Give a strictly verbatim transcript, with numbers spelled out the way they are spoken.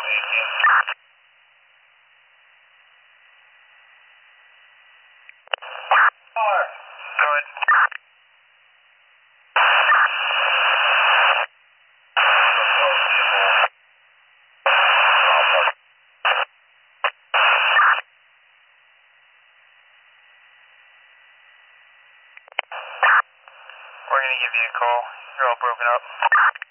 We're going to give you a call. You're all broken up.